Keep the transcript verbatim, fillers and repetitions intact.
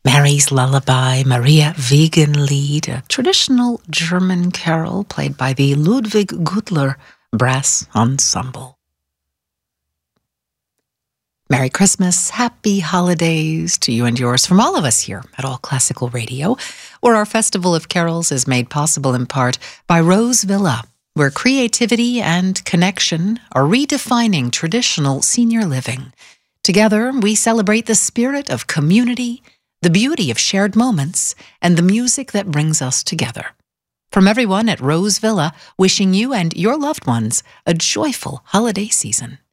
Mary's Lullaby, Maria Wiegenlied, a traditional German carol played by the Ludwig Gudler Brass Ensemble. Merry Christmas, happy holidays to you and yours from all of us here at All Classical Radio, where our Festival of Carols is made possible in part by Rose Villa, where creativity and connection are redefining traditional senior living. Together, we celebrate the spirit of community, the beauty of shared moments, and the music that brings us together. From everyone at Rose Villa, wishing you and your loved ones a joyful holiday season.